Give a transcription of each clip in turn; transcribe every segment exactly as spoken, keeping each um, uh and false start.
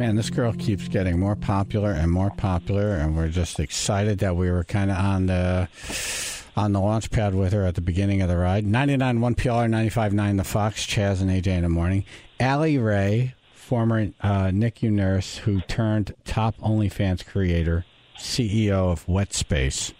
Man, this girl keeps getting more popular and more popular, and we're just excited that we were kind of on the on the launch pad with her at the beginning of the ride. ninety-nine point one P L R, ninety-five point nine The Fox, Chaz and A J in the morning. Allie Ray, former uh, N I C U nurse who turned top OnlyFans creator, C E O of Wet Space.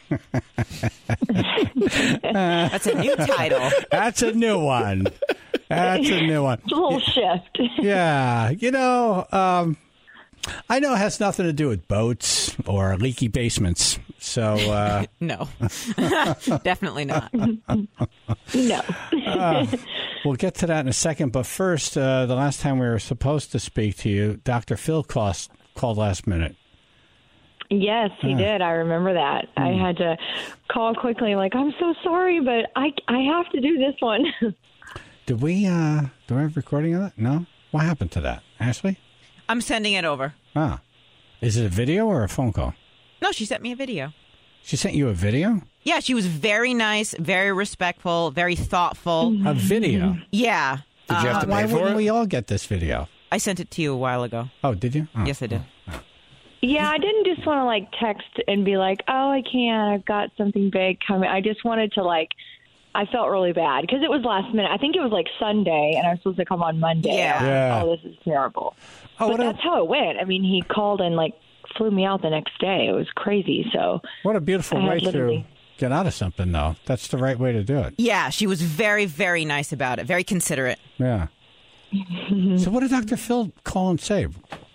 That's a new title. That's a new one. That's a new one. It's a little shift. Yeah. You know, um, I know it has nothing to do with boats or leaky basements. So, uh, no, definitely not. No. uh, we'll get to that in a second. But first, uh, the last time we were supposed to speak to you, Doctor Phil cost, called last minute. Yes, he uh, did. I remember that. Hmm. I had to call quickly, like, I'm so sorry, but I, I have to do this one. Did we, uh, do we have recording of that? No? What happened to that? Ashley? I'm sending it over. Ah. Is it a video or a phone call? No, she sent me a video. She sent you a video? Yeah, she was very nice, very respectful, very thoughtful. A video? Yeah. Did you have to uh, pay why for wouldn't it? we all get this video? I sent it to you a while ago. Oh, did you? Oh. Yes, I did. Oh. Yeah, I didn't just want to, like, text and be like, oh, I can't, I've got something big coming. I just wanted to, like, I felt really bad because it was last minute. I think it was, like, Sunday, and I was supposed to come on Monday. Yeah. yeah. Oh, this is terrible. Oh, but that's a, how it went. I mean, he called and, like, flew me out the next day. It was crazy. So what a beautiful I way literally... to get out of something, though. That's the right way to do it. Yeah, she was very, very nice about it. Very considerate. Yeah. So what did Doctor Phil call and say?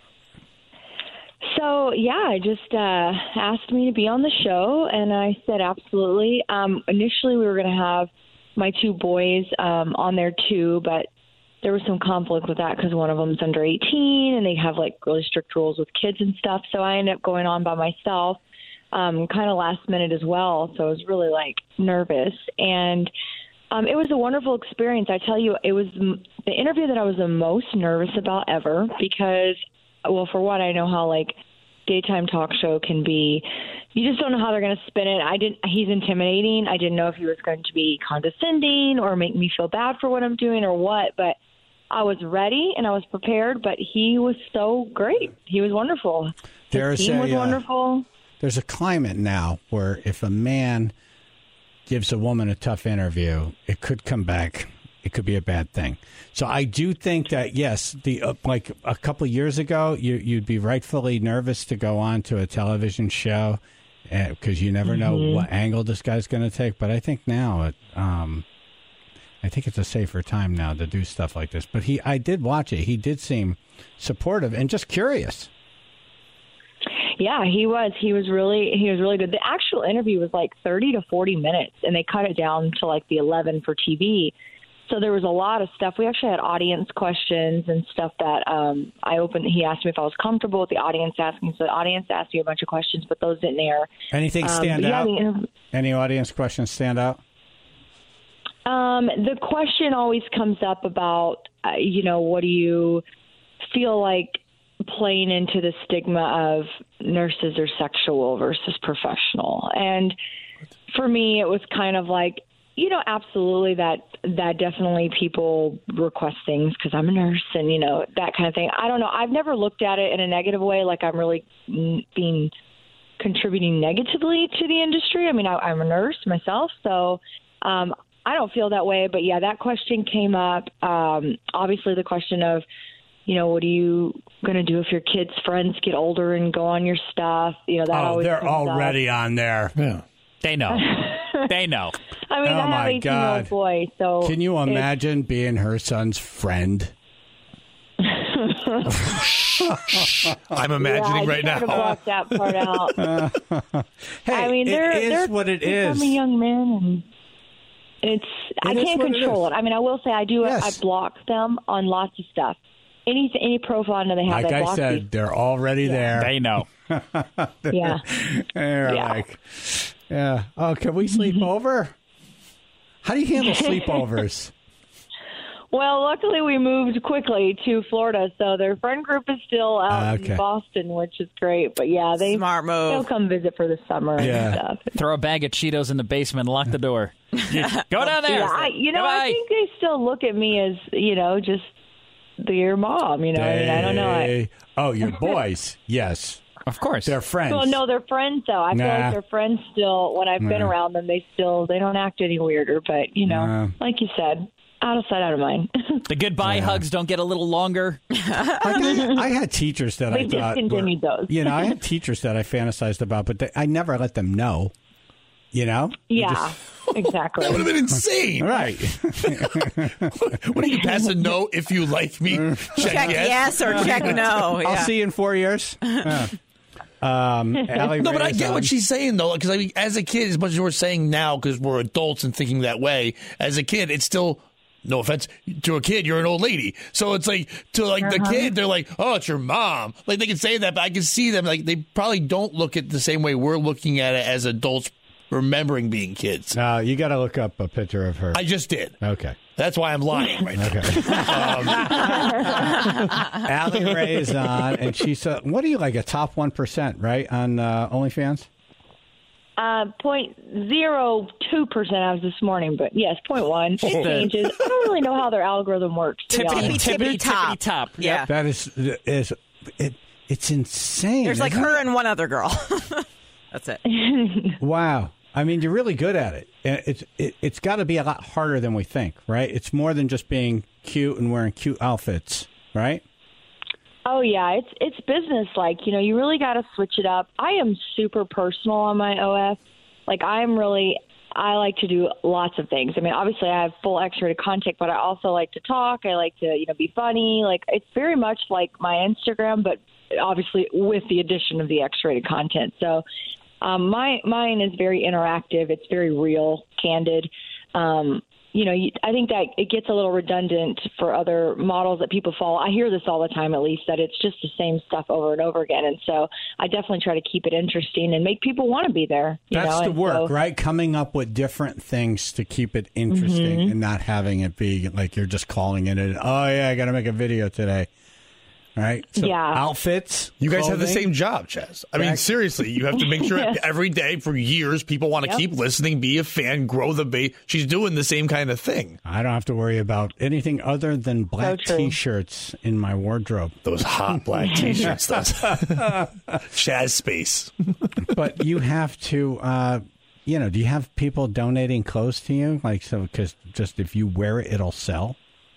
So, yeah, I just uh, asked me to be on the show, and I said absolutely. Um, initially, we were going to have my two boys um, on there, too, but there was some conflict with that because one of them's under eighteen, and they have, like, really strict rules with kids and stuff. So I ended up going on by myself, um, kind of last minute as well. So I was really, like, nervous. And um, it was a wonderful experience. I tell you, it was the interview that I was the most nervous about ever because, well, for one, I know how, like, daytime talk show can be. You just don't know how they're going to spin it. I didn't. He's intimidating. I didn't know if he was going to be condescending or make me feel bad for what I'm doing or what, but I was ready and I was prepared, but he was so great. He was wonderful. There's His team a, was uh, wonderful. There's a climate now where if a man gives a woman a tough interview, it could come back. It could be a bad thing. So I do think that, yes, the uh, like a couple of years ago, you, you'd be rightfully nervous to go on to a television show because uh, you never know mm-hmm. what angle this guy's going to take. But I think now, it, um, I think it's a safer time now to do stuff like this. But he, I did watch it. He did seem supportive and just curious. Yeah, he was. He was really. He was really good. The actual interview was like thirty to forty minutes, and they cut it down to like the eleven for T V. So there was a lot of stuff. We actually had audience questions and stuff that um, I opened. He asked me if I was comfortable with the audience asking. So the audience asked me a bunch of questions, but those didn't air. Anything stand um, out? Yeah, the, Any audience questions stand out? Um, the question always comes up about, uh, you know, what do you feel like playing into the stigma of nurses are sexual versus professional? And for me, it was kind of like, you know, absolutely that that definitely people request things because I'm a nurse and, you know, that kind of thing. I don't know. I've never looked at it in a negative way, like I'm really being contributing negatively to the industry. I mean, I, I'm a nurse myself, so um, I don't feel that way. But, yeah, that question came up. Um, obviously, the question of, you know, what are you going to do if your kids' friends get older and go on your stuff? You know, that oh, always they're comes already up. on there. Yeah. They know. They know. I mean, oh I have my an eighteen-year-old God. boy, so can you imagine being her son's friend? I'm imagining yeah, right now. I tried to block that part out. Hey, I mean, they're, it is they're what it becoming is. young men, and it's I It is can't what it control is. it, I mean, I will say I do. Yes. I block them on lots of stuff. Any any profile that they have, Like I I block said, these. they're already there. They know. Yeah. They're Yeah. like, yeah. Oh, can we sleep over? How do you handle sleepovers? Well, luckily we moved quickly to Florida, so their friend group is still out Okay. in Boston, which is great. But yeah, they Smart move. they'll come visit for the summer Yeah. and stuff. Throw a bag of Cheetos in the basement and lock the door. Go down there. Yeah, I, you know, Goodbye. I think they still look at me as, you know, just their mom. You know, I mean, I don't know. I, oh, your boys, yes. Of course. They're friends. well, no, they're friends though. I Nah. feel like they're friends still. When I've been Nah. around them, they still they don't act any weirder. But you know, Nah. like you said, out of sight, out of mind. The goodbye Yeah. hugs don't get a little longer. Like, I, I had teachers that They I thought were, discontinued those. you know, I had teachers that I fantasized about, but they, I never let them know. You know? Yeah, exactly. That would have been insane. Right. What do you pass a no if you like me? Check, Check yes, or check no. I'll Yeah. see you in four years. Yeah. Um, Allie No, but I Ray is get on. what she's saying, though, because I mean, as a kid, as much as we're saying now, because we're adults and thinking that way, as a kid, it's still, no offense, to a kid, you're an old lady. So it's like, to like the kid, they're like, oh, it's your mom. Like, they can say that, but I can see them, like, they probably don't look at it the same way we're looking at it as adults remembering being kids. No, you got to look up a picture of her. I just did. Okay. That's why I'm lying right now. Okay. Allie Ray is on, and she's, uh, what are you, like a top one percent, right, on uh, OnlyFans? Uh, point zero two percent as this morning, but yes, point one. It changes. I don't really know how their algorithm works. To be Tippity, honest. tippity, Tippity top. top. Yeah. That is, is it, it's insane. There's like isn't her it? and one other girl. That's it. Wow. I mean, you're really good at it. And It's it, it's got to be a lot harder than we think, right? It's more than just being cute and wearing cute outfits, right? Oh yeah, it's it's business like, you know, you really got to switch it up. I am super personal on my O F. Like I'm really I like to do lots of things. I mean, obviously I have full X-rated content, but I also like to talk. I like to, you know, be funny. Like it's very much like my Instagram, but obviously with the addition of the X-rated content. So um, my mine is very interactive. It's very real, candid. Um, you know, you, I think that it gets a little redundant for other models that people follow. I hear this all the time, at least, that it's just the same stuff over and over again. And so I definitely try to keep it interesting and make people want to be there. You That's know? the And work, so, right? Coming up with different things to keep it interesting Mm-hmm. and not having it be like you're just calling it, and, oh, yeah, I got to make a video today. Right? So Yeah. outfits. You guys have the clothing. same job, Chaz. I mean, Back- seriously, you have to make sure every day for years people want to Yep. keep listening, be a fan, grow the base. She's doing the same kind of thing. I don't have to worry about anything other than black true. T-shirts in my wardrobe. Those hot black T-shirts, those Chaz space. But you have to, uh, you know, do you have people donating clothes to you? Like, so, because just if you wear it, it'll sell?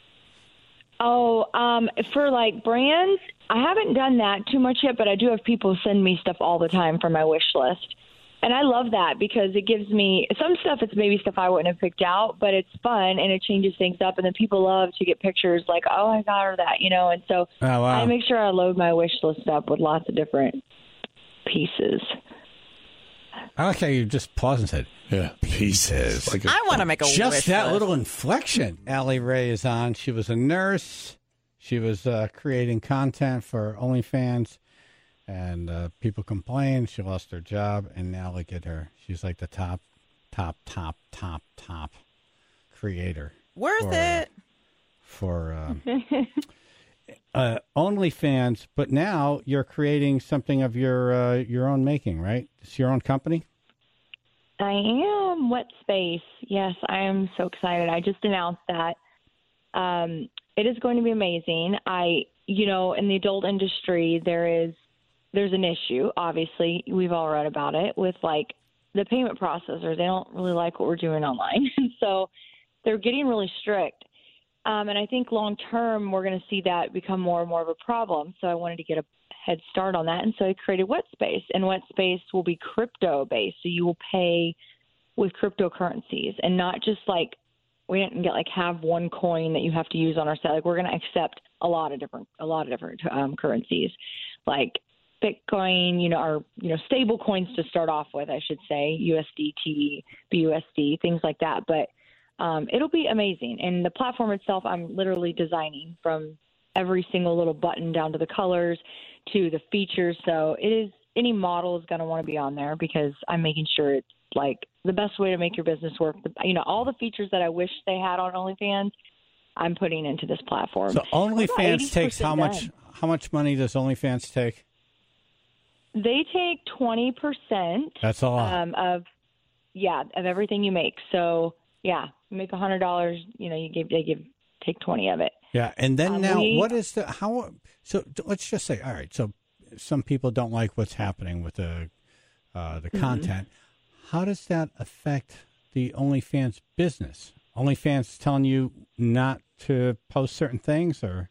Oh, um, for like brands, I haven't done that too much yet, but I do have people send me stuff all the time for my wish list. And I love that because it gives me some stuff. It's maybe stuff I wouldn't have picked out, but it's fun and it changes things up. And then people love to get pictures like, oh, I got her that, you know. And so Oh, wow. I make sure I load my wish list up with lots of different pieces. I like how you just paused and said, Yeah, pieces. Like a, I want to make a just wish that list. little inflection. Allie Ray is on. She was a nurse. She was uh, creating content for OnlyFans, and uh, people complained. She lost her job, and now look at her. She's like the top, top, top, top, top creator. Worth for, it. For uh, uh, OnlyFans, but now you're creating something of your uh, your own making, right? It's your own company? I am Wet Space. Yes, I am so excited. I just announced that. Um, it is going to be amazing. I, you know, in the adult industry, there is, there's an issue. Obviously, we've all read about it with like the payment processors. They don't really like what we're doing online, and so they're getting really strict. Um, and I think long term, we're going to see that become more and more of a problem. So I wanted to get a head start on that, and so I created Wet Space. And Wet Space will be crypto based, so you will pay with cryptocurrencies and not just like. We didn't get like have one coin that you have to use on our site. Like we're going to accept a lot of different, a lot of different um, currencies, like Bitcoin, you know, or you know, stable coins to start off with, I should say, U S D T, B U S D, things like that. But um, it'll be amazing. And the platform itself, I'm literally designing from every single little button down to the colors to the features. So it is any model is going to want to be on there because I'm making sure it's like the best way to make your business work. You know, all the features that I wish they had on OnlyFans, I'm putting into this platform. So OnlyFans takes how much? done. How much money does OnlyFans take? They take twenty percent That's a lot. um, of, yeah, of everything you make. So, yeah, you make one hundred dollars, you know, you give they give take twenty of it. Yeah, and then Um, now, we- what is the how? So let's just say, all right. So some people don't like what's happening with the uh, the Mm-hmm. content. How does that affect the OnlyFans business? OnlyFans telling you not to post certain things, or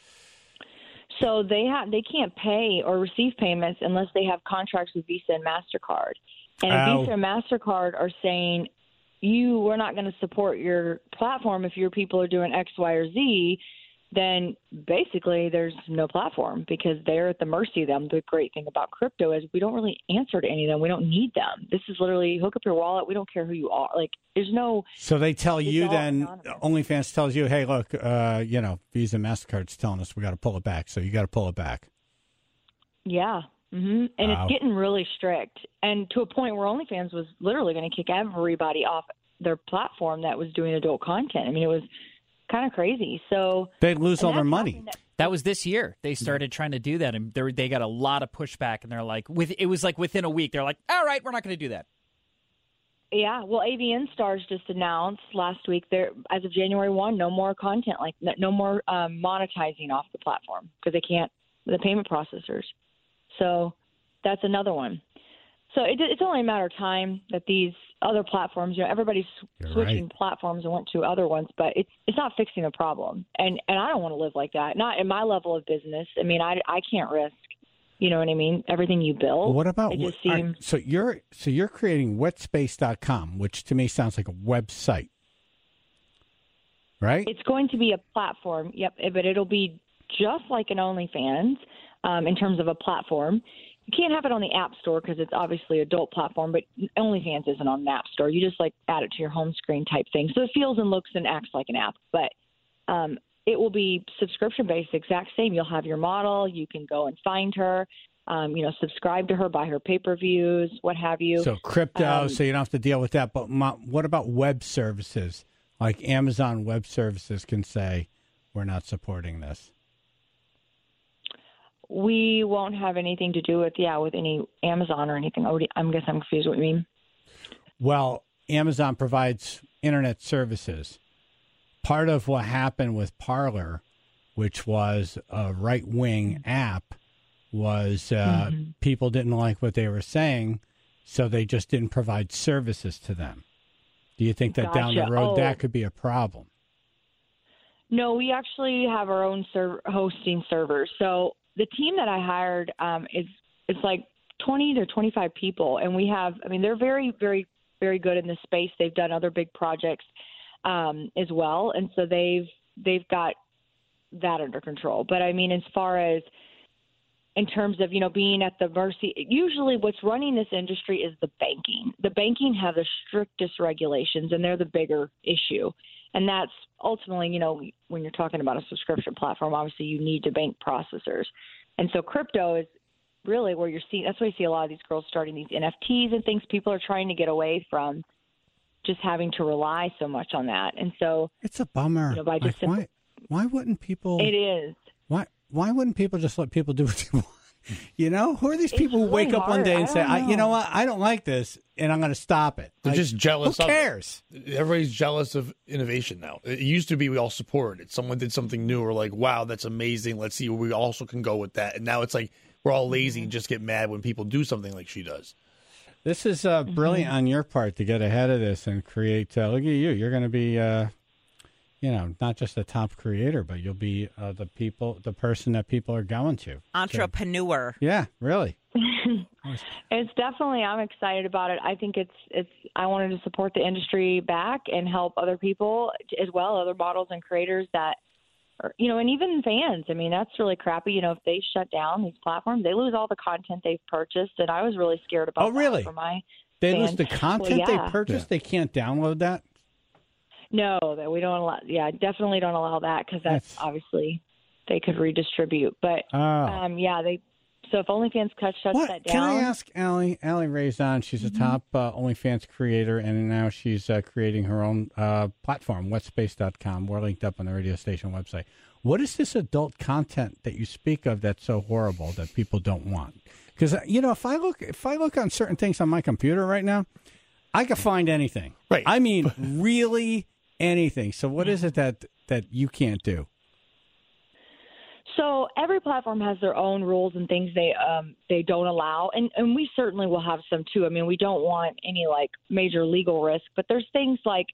So they have they can't pay or receive payments unless they have contracts with Visa and MasterCard. And if Ow. Visa and MasterCard are saying, you, we're not going to support your platform if your people are doing X, Y, or Z, then basically there's no platform because they're at the mercy of them. The great thing about crypto is we don't really answer to any of them. We don't need them. This is literally hook up your wallet. We don't care who you are. Like, there's no so they tell It's you all then anonymous. OnlyFans tells you, hey, look, uh, you know, Visa, MasterCard's telling us we got to pull it back, so you got to pull it back. Yeah. hmm And Wow. it's getting really strict. And to a point where OnlyFans was literally going to kick everybody off their platform that was doing adult content. I mean, it was kind of crazy. So They lose and all their that's money. something that- That was this year. They started trying to do that, and they they got a lot of pushback. And they're like, with it was like within a week, they're like, all right, we're not going to do that. Yeah, well, A V N Stars just announced last week there as of January first, no more content, like no more um, monetizing off the platform because they can't, the payment processors. So that's another one. So it, it's only a matter of time that these other platforms, you know, everybody's You're switching right. platforms and went to other ones, but it's it's not fixing the problem. And and I don't want to live like that. Not in my level of business. I mean, I, I can't risk, you know what I mean? Everything you build. Well, what about It just all right, seems so you're so you're creating wetspace dot com, which to me sounds like a website, right? it's going to be a platform. Yep, but it'll be just like an OnlyFans um, in terms of a platform. You can't have it on the App Store because it's obviously adult platform, but OnlyFans isn't on the App Store. You just like add it to your home screen type thing. So it feels and looks and acts like an app, but um, it will be subscription based, exact same. You'll have your model. You can go and find her, um, you know, subscribe to her, buy her pay-per-views, what have you. So crypto, Um, so you don't have to deal with that. But my, what about web services? Like Amazon Web Services can say, we're not supporting this. We won't have anything to do with, yeah, with any Amazon or anything. Oh, I guess I'm confused what you mean. Well, Amazon provides internet services. Part of what happened with Parler, which was a right-wing app, was uh, Mm-hmm. people didn't like what they were saying, so they just didn't provide services to them. Do you think that down the Gotcha. road Oh. that could be a problem? No, we actually have our own ser- hosting servers. So the team that I hired um, is it's like twenty to twenty-five people, and we have. I mean, they're very, very, very good in this space. They've done other big projects um, as well, and so they've they've got that under control. But I mean, as far as in terms of, you know, being at the mercy, usually what's running this industry is the banking. The banking have the strictest regulations, and they're the bigger issue. And that's ultimately, you know, when you're talking about a subscription platform, obviously you need to bank processors. And so crypto is really where you're seeing, that's why you see a lot of these girls starting these N F Ts and things. People are trying to get away from just having to rely so much on that. And so It's a bummer. You know, by Like, just why, why wouldn't people? it is. Why why wouldn't people just let people do what they want? You know, who are these It's people who wake really up one hard. day and I say, don't I, "You know know. what? I don't like this, and I'm going to stop it." They're Like, just jealous Who of it. cares? Everybody's jealous of innovation now. It used to be we all supported it. Someone did something new. We're like, wow, that's amazing. Let's see where we also can go with that. And now it's like we're all lazy and just get mad when people do something like she does. This is uh, brilliant Mm-hmm. on your part to get ahead of this and create. Uh, look at you. You're going to be, uh, you know, not just a top creator, but you'll be uh, the people, the person that people are going to. Entrepreneur. Yeah, really. It's definitely, I'm excited about it. I think it's, it's, I wanted to support the industry back and help other people as well, other models and creators that are, you know, and even fans. I mean, that's really crappy. You know, if they shut down these platforms, they lose all the content they've purchased. And I was really scared about Oh, that really? for my They fans. lose the content Well, yeah. they purchased. They can't download that. No, that we don't allow. Yeah, definitely don't allow that because that's, That's- obviously they could redistribute. But Oh. um, yeah, they. So if OnlyFans cut shuts What that can down, I ask Allie? Allie Raison, she's a top uh, OnlyFans creator, and now she's uh, creating her own uh, platform, wetspace dot com. We're linked up on the radio station website. What is this adult content that you speak of that's so horrible that people don't want? Because you know, if I look, if I look on certain things on my computer right now, I can find anything. Right. I mean, really anything. So what is it that that you can't do? So every platform has their own rules and things they um, they don't allow, and and we certainly will have some too. I mean, we don't want any like major legal risk, but there's things like,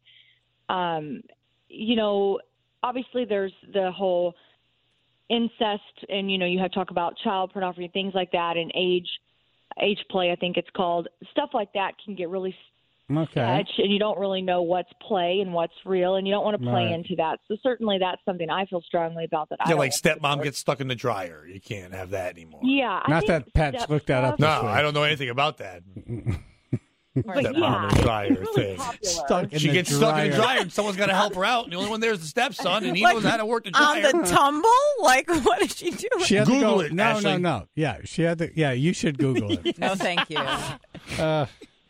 um, you know, obviously there's the whole incest, and you know, you have to talk about child pornography, things like that, and age age play, I think it's called. Stuff like that can get really Okay. sketch, and you don't really know what's play and what's real, and you don't want to play Right. into that. So certainly that's something I feel strongly about. That I Yeah, don't like want to stepmom support. gets stuck in the dryer. You can't have that anymore. Yeah, I Not think that Pat's step looked that up stuff- No, this week. I don't know anything about that. But Stepmom yeah, in the dryer it's really thing. popular. Stuck in She the gets stuck in the dryer. dryer, and someone's got to help her out. And the only one there is the stepson, and he Like, knows how to work the On dryer. the tumble? Like, what is she doing? She had to Google go, it, No, Ashley. no, no. Yeah, she had to. Yeah, you should Google it. No, thank you. uh,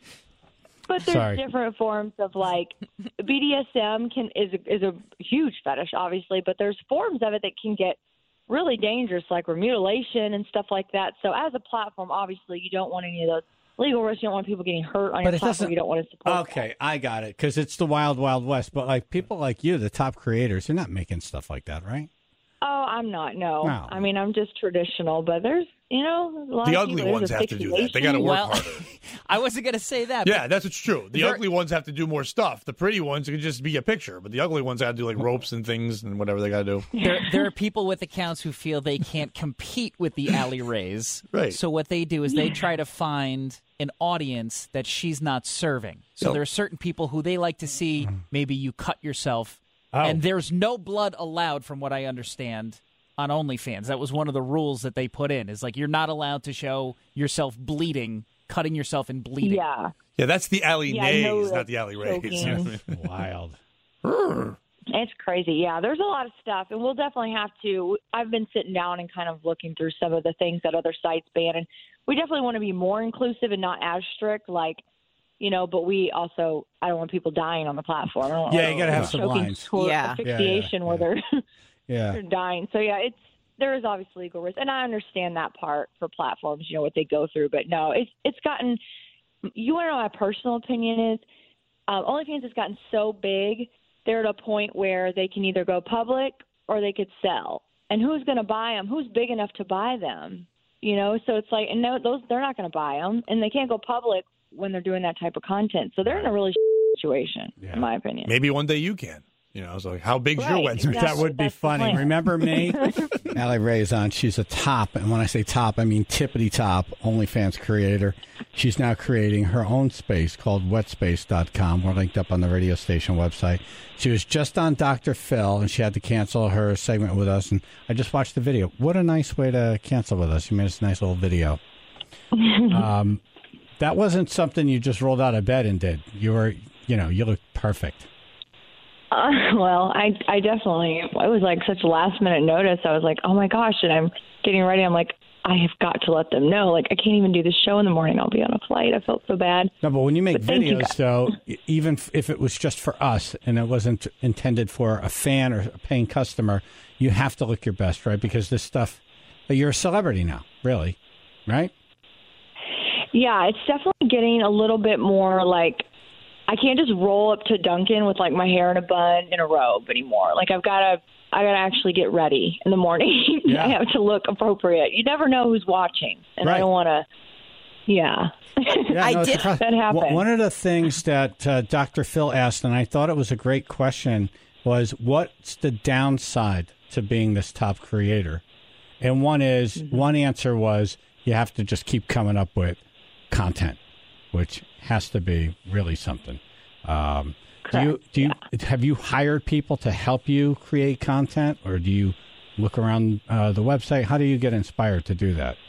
But there's Sorry. different forms of like B D S M can is a, is a huge fetish, obviously, but there's forms of it that can get really dangerous, like mutilation and stuff like that. So as a platform, obviously, you don't want any of those legal risks. You don't want people getting hurt on But your it platform. doesn't- You don't want to support. okay, I got it because it's the wild, wild west. But like people like you, the top creators, they're not making stuff like that, right? That. Oh, I'm not. No. No. I mean, I'm just traditional. But there's, you know, a lot The of ugly people, ones there's a have to do that. They got to fixation. work Well, harder. I wasn't going to say that. Yeah, that's what's true. The There- ugly ones have to do more stuff. The pretty ones can just be a picture, but the ugly ones have to do like ropes and things and whatever they got to do. There, there are people with accounts who feel they can't compete with the Allie Rays. Right. So what they do is they try to find an audience that she's not serving. So Yep. there are certain people who they like to see maybe you cut yourself. Oh. And there's no blood allowed, from what I understand, on OnlyFans. That was one of the rules that they put in, is like you're not allowed to show yourself bleeding, cutting yourself and bleeding. Yeah. Yeah, that's the alley Yeah, I know nays, not that's the alley rays. choking. Wild. It's crazy. Yeah, there's a lot of stuff, and we'll definitely have to. I've been sitting down and kind of looking through some of the things that other sites ban, and we definitely want to be more inclusive and not as strict, like, you know, but we also, I don't want people dying on the platform. I don't want Yeah, you gotta have people some choking lines. toward Yeah. asphyxiation Yeah, yeah, where they're, Yeah. they're dying. So, yeah, it's there is obviously legal risk, and I understand that part for platforms, you know, what they go through. But, no, it's it's gotten – you want to know what my personal opinion is? Um, OnlyFans has gotten so big, they're at a point where they can either go public or they could sell. And who's going to buy them? Who's big enough to buy them? You know, so it's like, and no, those they're not going to buy them, and they can't go public when they're doing that type of content. So they're in a really situation, Yeah. in my opinion. Maybe one day you can. You know, so like, how big's your Right. wet Exactly. That would be That's the funny. plan. Remember me? Allie Ray's on. She's a top. And when I say top, I mean tippity top OnlyFans creator. She's now creating her own space called wet space dot com. We're linked up on the radio station website. She was just on Doctor Phil, and she had to cancel her segment with us. And I just watched the video. What a nice way to cancel with us. You made us a nice little video. um, that wasn't something you just rolled out of bed and did. You were, you know, you looked perfect. Uh, well, I I definitely it was like such a last minute notice. I was like, oh my gosh, and I'm getting ready. I'm like, I have got to let them know. Like, I can't even do this show in the morning. I'll be on a flight. I felt so bad. No, but when you make But thank you, videos, guys. though, e- even f- if it was just for us and it wasn't intended for a fan or a paying customer, you have to look your best, right? Because this stuff, you're a celebrity now, really, right? Yeah, it's definitely getting a little bit more like I can't just roll up to Dunkin' with like my hair in a bun in a robe anymore. Like I've got to, I got to actually get ready in the morning. Yeah. I have to look appropriate. You never know who's watching, and Right. I don't want to. Yeah. Yeah, I no, it's did- a pro- That happened. One- One of the things that uh, Doctor Phil asked, and I thought it was a great question, was what's the downside to being this top creator? And one is Mm-hmm. one answer was you have to just keep coming up with content, which has to be really something. Um, do you Correct, do you have you hired people to help you create content, or do you look around uh, the website? How do you get inspired to do that?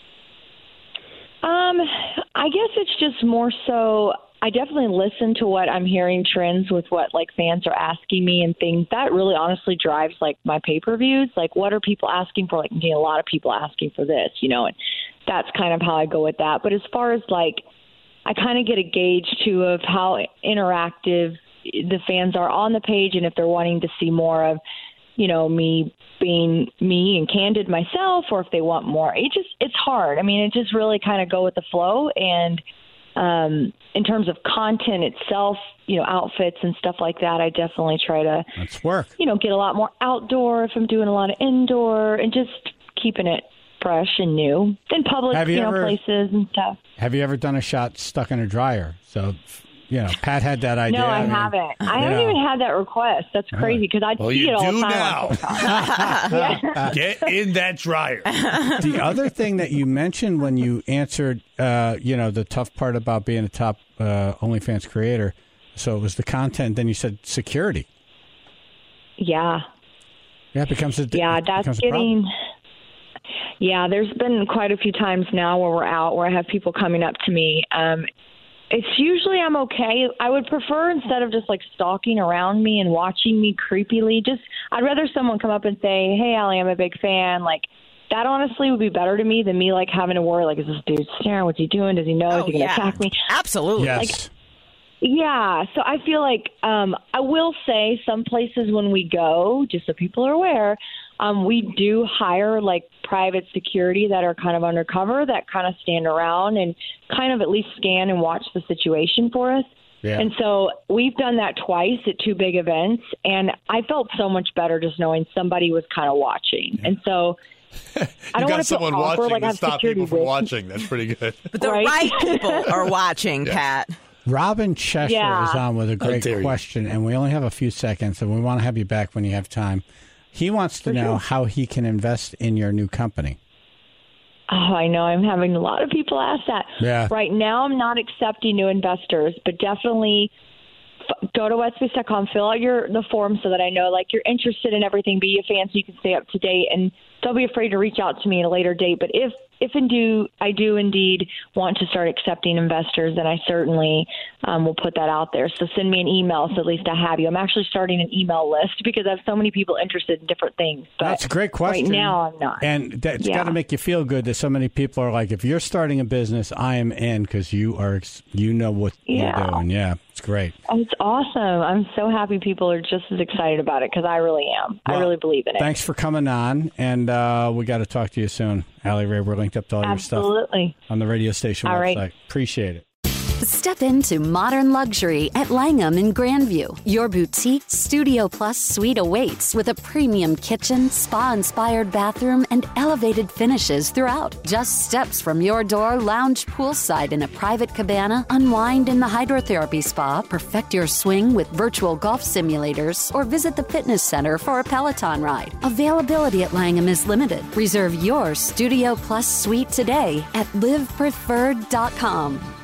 Um, I guess it's just more so. I definitely listen to what I'm hearing trends with what like fans are asking me and things. That really honestly drives like my pay-per-views. Like, what are people asking for? Like, I'm getting a lot of people asking for this, you know, and that's kind of how I go with that. But as far as like, I kind of get a gauge too of how interactive the fans are on the page, and if they're wanting to see more of, you know, me being me and candid myself, or if they want more. It just, it's hard. I mean, it just really kind of go with the flow. And Um, in terms of content itself, you know, outfits and stuff like that, I definitely try to, That's work. you know, get a lot more outdoor if I'm doing a lot of indoor and just keeping it fresh and new in public, Have you you know, ever- places and stuff. Have you ever done a shot stuck in a dryer? So, you know, Pat had that idea. No, I, mean, haven't. I you haven't know. even had that request. That's crazy because I Well, see you it all do the time. now. on TikTok. Yeah. Get in that dryer. The other thing that you mentioned when you answered, uh, you know, the tough part about being a top uh, OnlyFans creator, so it was the content, then you said security. Yeah. Yeah, it becomes a Yeah, it that's becomes a problem. getting. Yeah, there's been quite a few times now where we're out where I have people coming up to me. Um, it's usually I'm okay. I would prefer instead of just like stalking around me and watching me creepily, just I'd rather someone come up and say, "Hey, Allie, I'm a big fan." Like that honestly would be better to me than me like having to worry like, is this dude staring? What's he doing? Does he know? Is Oh, he gonna yeah. attack me? Absolutely. Yes. Yeah, so I feel like um, I will say some places when we go, just so people are aware, um, we do hire like private security that are kind of undercover that kind of stand around and kind of at least scan and watch the situation for us. Yeah. And so we've done that twice at two big events, and I felt so much better just knowing somebody was kind of watching. And so I You don't got want to someone feel awkward, watching like to have stop security people from with- watching. That's pretty good. But the Right? right people are watching, Pat. Robin Cheshire Yeah. is on with a great dare you. question, and we only have a few seconds, and we want to have you back when you have time. He wants to know how he can invest in your new company. Oh, I know. I'm having a lot of people ask that. Yeah. Right now, I'm not accepting new investors, but definitely f- go to wetspace dot com, fill out your the form so that I know like you're interested in everything. Be a fan so you can stay up to date, and don't be afraid to reach out to me at a later date. But if if and do I do indeed want to start accepting investors, then I certainly um, will put that out there. So send me an email so at least I have you. I'm actually starting an email list because I have so many people interested in different things. But That's a great question. Right now, I'm not. And that's Yeah. got to make you feel good that so many people are like, if you're starting a business, I am in because you are, you know what Yeah. you're doing. Yeah, it's great. Oh, it's awesome. I'm so happy people are just as excited about it because I really am. I Well, really believe in it. Thanks for coming on, and uh, we got to talk to you soon. Allie Ray, we're linked up to all your stuff Absolutely. on the radio station All website. right. Appreciate it. Step into modern luxury at Langham in Grandview. Your boutique Studio Plus suite awaits with a premium kitchen, spa-inspired bathroom, and elevated finishes throughout. Just steps from your door, lounge poolside in a private cabana, unwind in the hydrotherapy spa, perfect your swing with virtual golf simulators, or visit the fitness center for a Peloton ride. Availability at Langham is limited. Reserve your Studio Plus suite today at live preferred dot com.